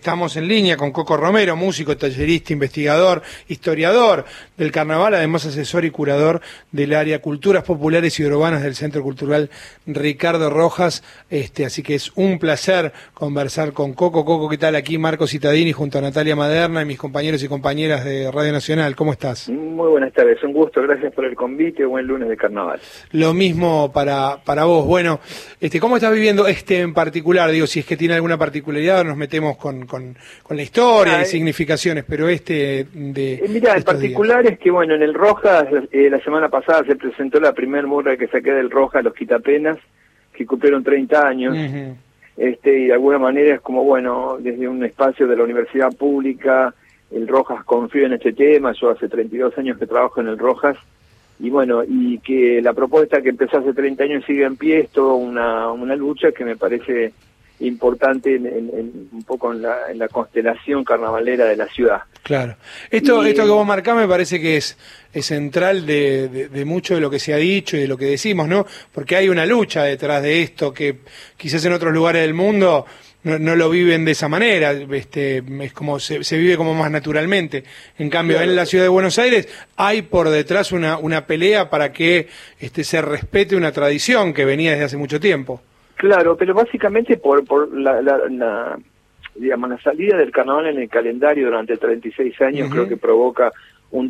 Estamos en línea con Coco Romero, músico, tallerista, investigador, historiador del carnaval, además asesor y curador del área Culturas Populares y Urbanas del Centro Cultural Ricardo Rojas. Así que es un placer conversar con Coco. Coco, ¿qué tal? Aquí Marco Cittadini junto a Natalia Maderna y mis compañeros y compañeras de Radio Nacional. ¿Cómo estás? Muy buenas tardes, un gusto, gracias por el convite, buen lunes de carnaval. Lo mismo para vos. Bueno, ¿cómo estás viviendo en particular? Digo, si es que tiene alguna particularidad, nos metemos con la historia y significaciones, pero Mirá, en particular días. Es que, bueno, en el Rojas, la semana pasada se presentó la primer murga que saqué del Rojas, Los Quitapenas, que cumplieron 30 años, y de alguna manera es como, bueno, desde un espacio de la universidad pública, el Rojas confía en este tema. Yo hace 32 años que trabajo en el Rojas, y bueno, y que la propuesta que empezó hace 30 años sigue en pie, es toda una lucha que me parece importante un poco en la constelación carnavalera de la ciudad. Claro. Esto que vos marcás me parece que es central de mucho de lo que se ha dicho y de lo que decimos, ¿no? Porque hay una lucha detrás de esto que quizás en otros lugares del mundo no lo viven de esa manera, es como se vive como más naturalmente. En cambio, claro, en la ciudad de Buenos Aires hay por detrás una pelea para que se respete una tradición que venía desde hace mucho tiempo. Claro, pero básicamente por la salida del carnaval en el calendario durante 36 años, creo que provoca un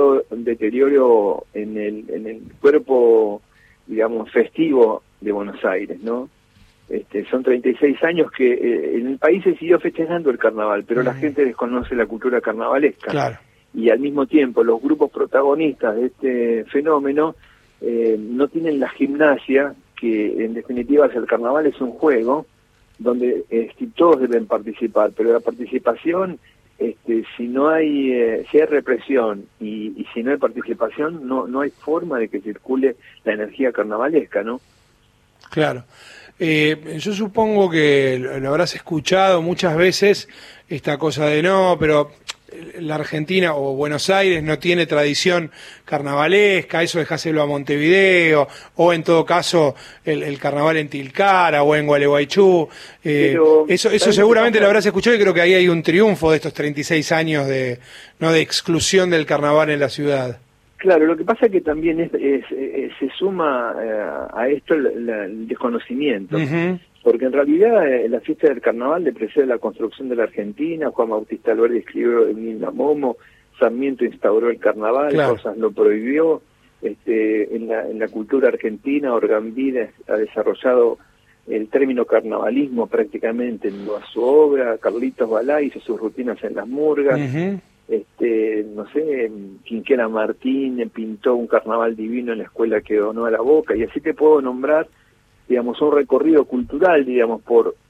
deterioro en el cuerpo, digamos, festivo de Buenos Aires, ¿no? Son 36 años que en el país se siguió festejando el carnaval, pero la gente desconoce la cultura carnavalesca. Claro. Y al mismo tiempo los grupos protagonistas de este fenómeno no tienen la gimnasia, que en definitiva el carnaval es un juego donde todos deben participar, pero la participación, si hay represión y si no hay participación, no hay forma de que circule la energía carnavalesca, ¿no? Claro. Yo supongo que lo habrás escuchado muchas veces, esta cosa de pero la Argentina o Buenos Aires no tiene tradición carnavalesca, eso dejáselo a Montevideo, o en todo caso el carnaval en Tilcara o en Gualeguaychú. Eso seguramente lo habrás escuchado, y creo que ahí hay un triunfo de estos 36 años de exclusión del carnaval en la ciudad. Claro, lo que pasa es que también se suma a esto el desconocimiento. Porque en realidad la fiesta del carnaval le precede la construcción de la Argentina. Juan Bautista Alberdi escribió el Milna Momo, Sarmiento instauró el carnaval, claro, Rosas lo prohibió. En la cultura argentina, Orgambide ha desarrollado el término carnavalismo prácticamente en toda su obra. Carlitos Balá hizo sus rutinas en las murgas. Quinquela Martín pintó un carnaval divino en la escuela que donó a la Boca, y así te puedo nombrar, digamos, un recorrido cultural, digamos,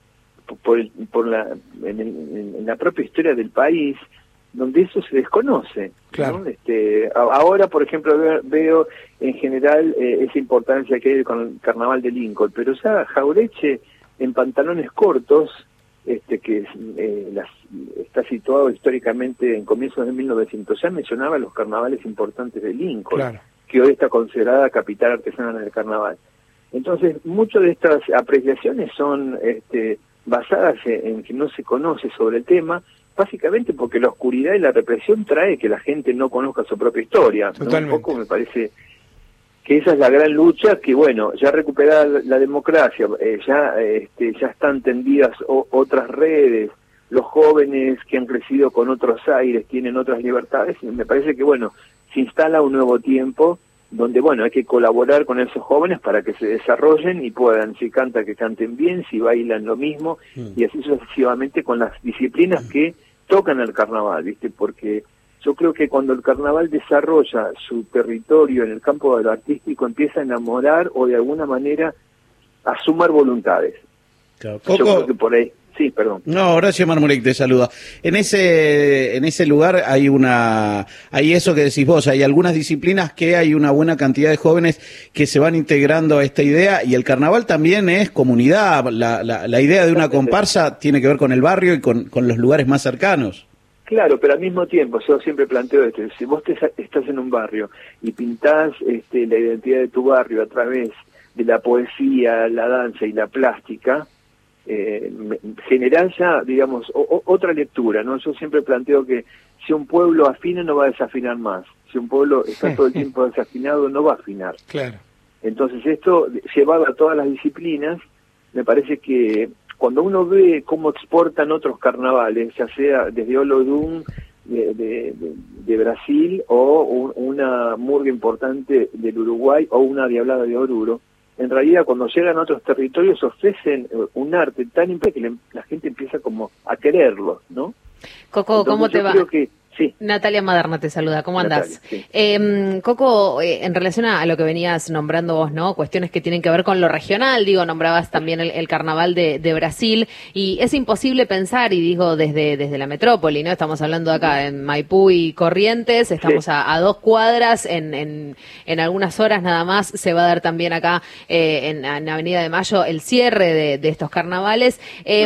en la propia historia del país, donde eso se desconoce, claro, ¿no? Ahora, por ejemplo, veo en general esa importancia que hay con el carnaval de Lincoln, pero ya Jaureche en pantalones cortos, que está situado históricamente en comienzos de 1900, ya mencionaba los carnavales importantes de Lincoln, claro, que hoy está considerada capital artesana del carnaval. Entonces, muchas de estas apreciaciones son basadas en que no se conoce sobre el tema, básicamente porque la oscuridad y la represión trae que la gente no conozca su propia historia. Totalmente. Un poco me parece que esa es la gran lucha, que bueno, ya recuperada la democracia, ya están tendidas otras redes, los jóvenes que han crecido con otros aires tienen otras libertades, y me parece que bueno, se instala un nuevo tiempo donde bueno, hay que colaborar con esos jóvenes para que se desarrollen y puedan, si cantan, que canten bien, si bailan lo mismo, y así sucesivamente con las disciplinas que tocan el carnaval, ¿viste? Porque yo creo que cuando el carnaval desarrolla su territorio en el campo de lo artístico, empieza a enamorar o de alguna manera a sumar voluntades. Claro. Yo creo que por ahí. Sí, perdón. No, Horacio Marmurek te saluda. En ese lugar hay eso que decís vos, hay algunas disciplinas que hay una buena cantidad de jóvenes que se van integrando a esta idea, y el carnaval también es comunidad. La idea de una comparsa tiene que ver con el barrio y con los lugares más cercanos. Claro, pero al mismo tiempo, yo siempre planteo esto: si vos estás en un barrio y pintás la identidad de tu barrio a través de la poesía, la danza y la plástica, generar ya, digamos, otra lectura, ¿no? Yo siempre planteo que si un pueblo afina no va a desafinar más, si un pueblo está todo el tiempo desafinado no va a afinar. Claro. Entonces esto, llevado a todas las disciplinas, me parece que cuando uno ve cómo exportan otros carnavales, ya sea desde Olodum de Brasil o una murga importante del Uruguay o una diablada de Oruro, en realidad cuando llegan a otros territorios ofrecen un arte tan importante que la gente empieza como a quererlo, ¿no? Coco, Entonces, ¿cómo te va? Creo que, sí. Natalia Maderna te saluda, ¿cómo andás? Natalia, sí. Coco, en relación a lo que venías nombrando vos, ¿no? Cuestiones que tienen que ver con lo regional, digo, nombrabas también el carnaval de Brasil, y es imposible pensar, y digo desde la metrópoli, ¿no? Estamos hablando acá en Maipú y Corrientes, estamos Sí. a 2 cuadras, en algunas horas nada más se va a dar también acá en Avenida de Mayo el cierre de estos carnavales.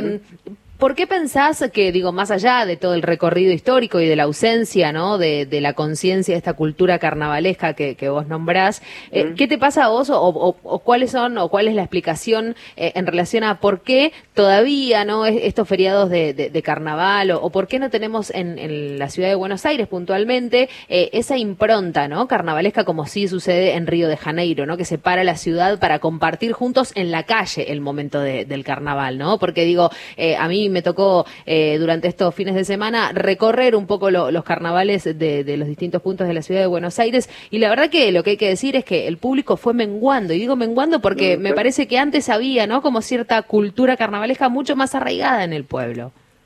¿Por qué pensás que, digo, más allá de todo el recorrido histórico y de la ausencia, ¿no?, de la conciencia de esta cultura carnavalesca que vos nombrás, ¿qué te pasa a vos o cuáles son o cuál es la explicación en relación a por qué todavía, ¿no?, estos feriados de carnaval o por qué no tenemos en la ciudad de Buenos Aires puntualmente esa impronta, ¿no?, carnavalesca como sí sucede en Río de Janeiro, ¿no?, que se para la ciudad para compartir juntos en la calle el momento del carnaval, ¿no? Porque digo, a mí me tocó durante estos fines de semana recorrer un poco los carnavales de los distintos puntos de la ciudad de Buenos Aires, y la verdad que lo que hay que decir es que el público fue menguando, y digo menguando porque me parece que antes había, ¿no?, como cierta cultura carnavalesca mucho más arraigada en el pueblo.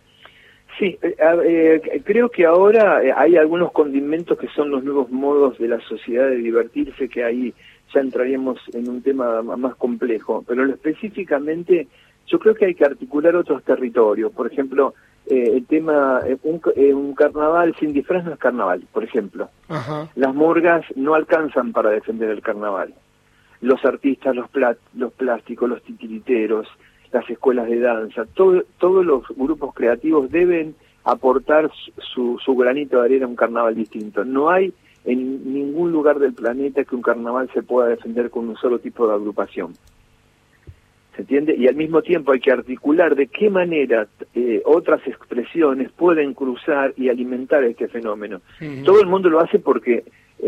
Sí, creo que ahora hay algunos condimentos que son los nuevos modos de la sociedad de divertirse, que ahí ya entraríamos en un tema más complejo, pero específicamente yo creo que hay que articular otros territorios. Por ejemplo, el tema, un carnaval sin disfraz no es carnaval, por ejemplo. Ajá. Las murgas no alcanzan para defender el carnaval. Los artistas, los plásticos, los titiriteros, las escuelas de danza, todos los grupos creativos deben aportar su granito de arena a un carnaval distinto. No hay en ningún lugar del planeta que un carnaval se pueda defender con un solo tipo de agrupación. ¿Se entiende? Y al mismo tiempo hay que articular de qué manera otras expresiones pueden cruzar y alimentar este fenómeno. Todo el mundo lo hace porque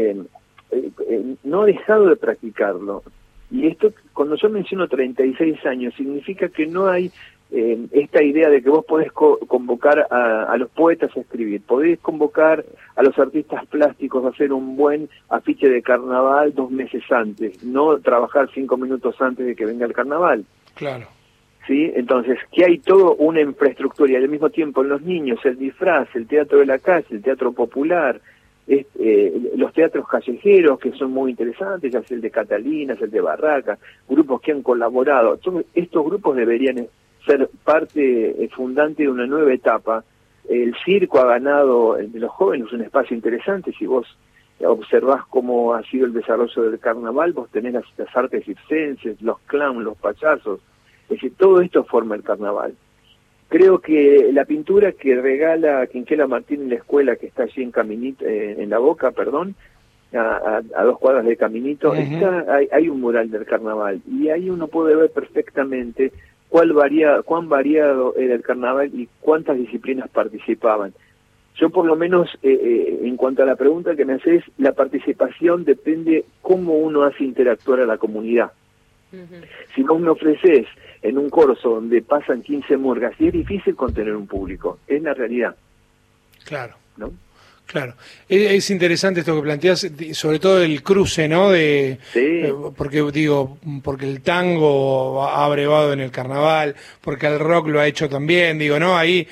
no ha dejado de practicarlo. Y esto, cuando yo menciono 36 años, significa que no hay esta idea de que vos podés convocar a los poetas a escribir, podés convocar a los artistas plásticos a hacer un buen afiche de carnaval 2 meses antes, no trabajar 5 minutos antes de que venga el carnaval. Claro. ¿Sí? Entonces, que hay toda una infraestructura y al mismo tiempo en los niños el disfraz, el teatro de la calle, el teatro popular, los teatros callejeros que son muy interesantes, ya sea el de Catalinas, el de Barraca, grupos que han colaborado. Entonces, estos grupos deberían ser parte fundante de una nueva etapa. El circo ha ganado de los jóvenes un espacio interesante. Si vos observás cómo ha sido el desarrollo del carnaval, vos tenés las artes circenses, los clowns, los payasos, es decir, todo esto forma el carnaval. Creo que la pintura que regala Quinquela Martín en la escuela, que está allí en Caminito, en La Boca, perdón, a 2 cuadras de Caminito, hay un mural del carnaval, y ahí uno puede ver perfectamente cuán variado era el carnaval y cuántas disciplinas participaban. Yo por lo menos, en cuanto a la pregunta que me haces, la participación depende cómo uno hace interactuar a la comunidad. Si vos me ofreces en un corso donde pasan 15 murgas, y es difícil contener un público, es la realidad. Claro. ¿No? Claro, es interesante esto que planteas, sobre todo el cruce, ¿no? Sí. Porque el tango ha brevado en el carnaval, porque el rock lo ha hecho también, digo, ¿no? Ahí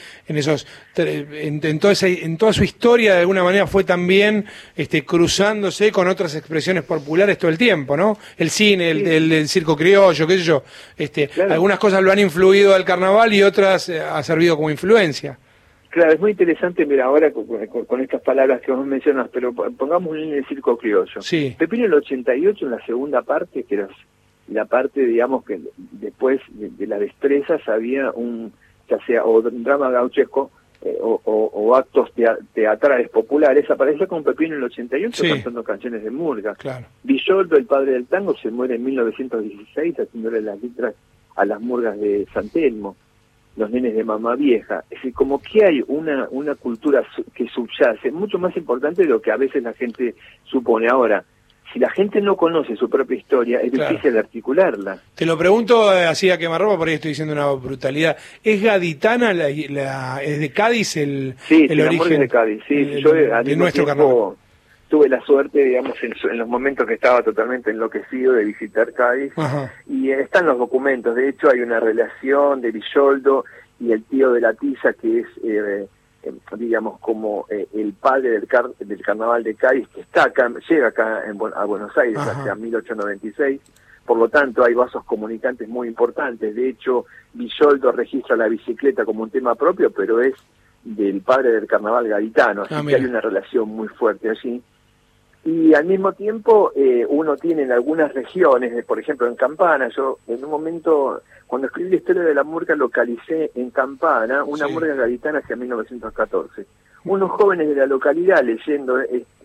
en toda su historia de alguna manera fue también cruzándose con otras expresiones populares todo el tiempo, ¿no? El cine, el circo criollo, qué sé yo. Claro. Algunas cosas lo han influido al carnaval y otras ha servido como influencia. Claro, es muy interesante, mira, ahora con estas palabras que vos mencionas, pero pongamos en el circo criollo. Sí. Pepino el 88, en la segunda parte, que era la parte, digamos, que después de las destrezas había ya sea o drama gauchesco o actos teatrales populares, aparece con Pepino en el 88 cantando canciones de murga. Claro. Villoldo, el padre del tango, se muere en 1916 haciéndole las letras a las murgas de San Telmo. los nenes de mamá vieja. Es decir, como que hay una cultura que subyace, mucho más importante de lo que a veces la gente supone. Ahora, si la gente no conoce su propia historia, es difícil de articularla. Te lo pregunto así a quemarropa, por ahí estoy diciendo una brutalidad. ¿Es gaditana, es de Cádiz el origen? Es de Cádiz, sí. Yo de nuestro carnaval. Tuve la suerte, digamos, en los momentos que estaba totalmente enloquecido de visitar Cádiz. Ajá. Y están los documentos. De hecho, hay una relación de Villoldo y el tío de la Tiza, que es, digamos, como el padre del carnaval de Cádiz, que está acá, llega acá a Buenos Aires. Ajá. Hacia 1896. Por lo tanto, hay vasos comunicantes muy importantes. De hecho, Villoldo registra la bicicleta como un tema propio, pero es del padre del carnaval gaditano. Así que hay una relación muy fuerte allí. Y al mismo tiempo uno tiene en algunas regiones, por ejemplo en Campana, yo en un momento, cuando escribí la historia de la murga, localicé en Campana una murga gaditana hacia 1914. Unos jóvenes de la localidad, leyendo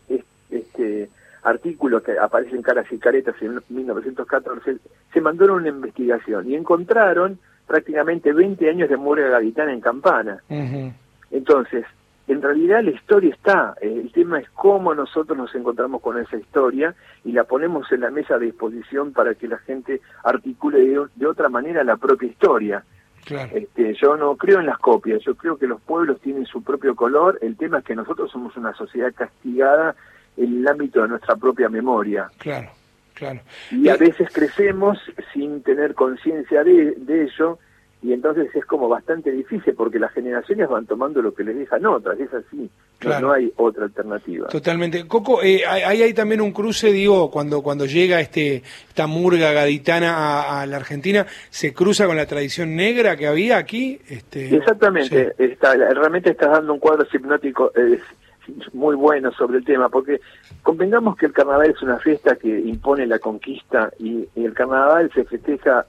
este artículo que aparece en Caras y Caretas en 1914, se mandaron una investigación y encontraron prácticamente 20 años de murga gaditana en Campana. Uh-huh. Entonces, en realidad la historia está, el tema es cómo nosotros nos encontramos con esa historia y la ponemos en la mesa de disposición para que la gente articule de otra manera la propia historia. Claro. Yo no creo en las copias, yo creo que los pueblos tienen su propio color, el tema es que nosotros somos una sociedad castigada en el ámbito de nuestra propia memoria. Claro, claro. Y a veces crecemos sin tener conciencia de ello. Y entonces es como bastante difícil porque las generaciones van tomando lo que les dejan otras, es así, claro. No hay otra alternativa. Totalmente. Coco, hay también un cruce, digo, cuando llega esta murga gaditana a la Argentina, ¿se cruza con la tradición negra que había aquí? Exactamente, sí. Realmente estás dando un cuadro hipnótico muy bueno sobre el tema, porque convengamos que el carnaval es una fiesta que impone la conquista y el carnaval se festeja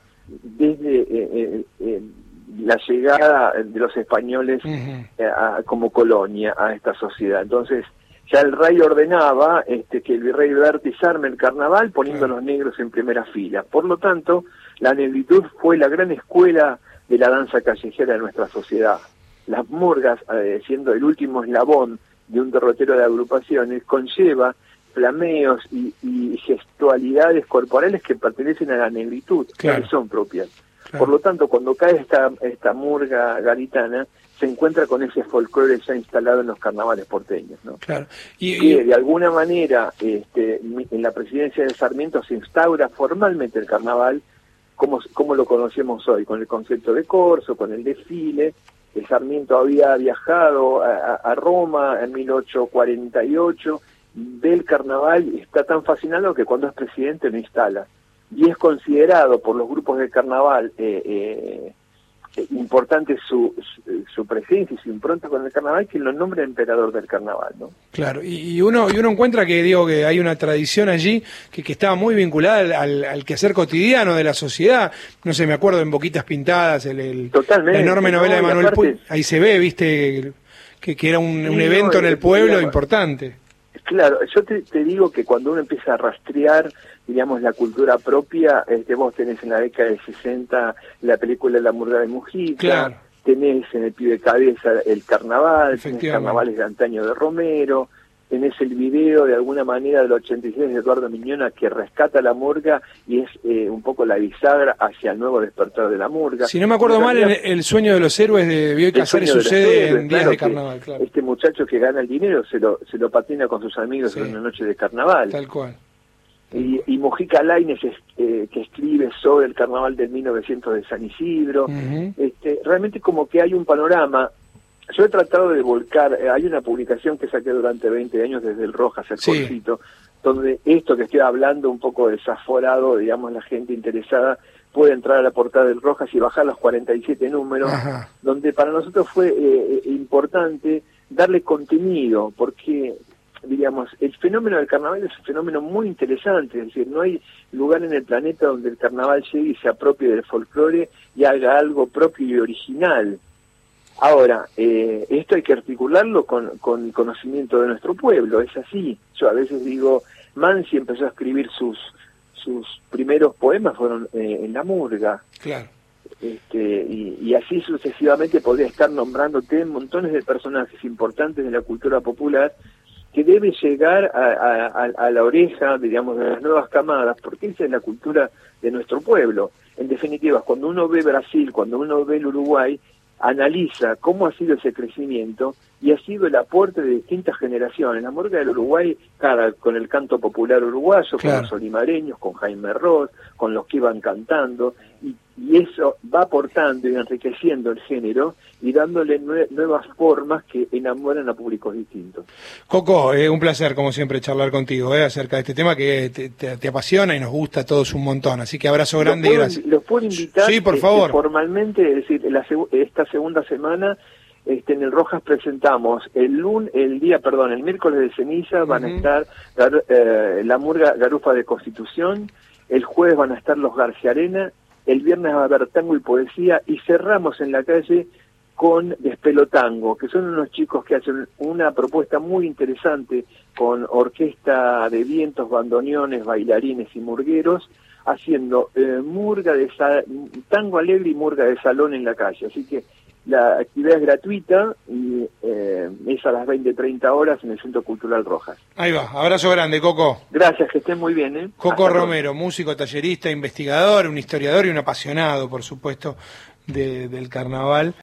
desde la llegada de los españoles como colonia a esta sociedad. Entonces ya el rey ordenaba que el virrey Bertis arme el carnaval poniendo a los negros en primera fila. Por lo tanto, la negritud fue la gran escuela de la danza callejera de nuestra sociedad. Las murgas, siendo el último eslabón de un derrotero de agrupaciones, conlleva flameos y gestualidades corporales que pertenecen a la negritud, que son propias. Claro. Por lo tanto, cuando cae esta murga gaditana, se encuentra con ese folclore ya instalado en los carnavales porteños, ¿no? Claro. Que de alguna manera en la presidencia de Sarmiento se instaura formalmente el carnaval como lo conocemos hoy, con el concepto de corso, con el desfile. El Sarmiento había viajado a Roma en 1848, ve el carnaval y está tan fascinado que cuando es presidente lo instala. Y es considerado por los grupos de carnaval importante su presencia y su impronta con el carnaval, que lo nombra emperador del carnaval, ¿no? Claro, y uno encuentra que hay una tradición allí que estaba muy vinculada al quehacer cotidiano de la sociedad. No sé, me acuerdo en Boquitas Pintadas, la enorme novela de Manuel Puig, ahí se ve, viste, que era un evento en el pueblo importante. Claro, yo te digo que cuando uno empieza a rastrear, digamos, la cultura propia, vos tenés en la década del 60 la película La murga de Mujica, claro. Tenés en el Pie de Cabeza el carnaval, tenés carnavales de antaño de Romero, tenés el video de alguna manera del 86 de Eduardo Miñona que rescata la murga y es un poco la bisagra hacia el nuevo despertar de la murga. Si no me acuerdo mal, el sueño de los héroes de Bioy Casares sucede en días de carnaval. Claro. Este muchacho que gana el dinero se lo patina con sus amigos en una noche de carnaval. Tal cual. Y Mojica Lainez que escribe sobre el carnaval del 1900 de San Isidro. Realmente como que hay un panorama. Yo he tratado de volcar, hay una publicación que saqué durante 20 años desde el Rojas, el Corcito, donde esto que estoy hablando un poco desaforado, digamos, la gente interesada puede entrar a la portada del Rojas y bajar los 47 números, donde para nosotros fue importante darle contenido, porque digamos, el fenómeno del carnaval es un fenómeno muy interesante, es decir, no hay lugar en el planeta donde el carnaval llegue y se apropie del folclore y haga algo propio y original. Ahora, esto hay que articularlo con el conocimiento de nuestro pueblo, es así. Yo a veces digo, Mansi empezó a escribir sus primeros poemas fueron en la murga. Claro. y así sucesivamente podría estar nombrándote montones de personajes importantes de la cultura popular que debe llegar a la oreja, digamos, de las nuevas camadas, porque esa es la cultura de nuestro pueblo. En definitiva, cuando uno ve Brasil, cuando uno ve el Uruguay, analiza cómo ha sido ese crecimiento y ha sido el aporte de distintas generaciones. La murga del Uruguay, con el canto popular uruguayo, claro, con los olimareños, con Jaime Ross, con los que iban cantando, y eso va aportando y enriqueciendo el género y dándole nuevas formas que enamoran a públicos distintos. Coco, un placer como siempre charlar contigo acerca de este tema que te apasiona y nos gusta a todos un montón, así que abrazo grande y gracias. ¿Los puedo invitar? Sí, por favor. Formalmente, es decir, esta segunda semana en el Rojas presentamos el miércoles de ceniza van a estar la murga Garufa de Constitución, el jueves van a estar los García Arena, el viernes va a haber tango y poesía y cerramos en la calle con Despelotango, que son unos chicos que hacen una propuesta muy interesante con orquesta de vientos, bandoneones, bailarines y murgueros, haciendo tango alegre y murga de salón en la calle. Así que la actividad es gratuita y es a las 20:30 horas en el Centro Cultural Rojas. Ahí va, abrazo grande, Coco. Gracias, que estén muy bien. Coco Romero, músico, tallerista, investigador, un historiador y un apasionado, por supuesto, del carnaval.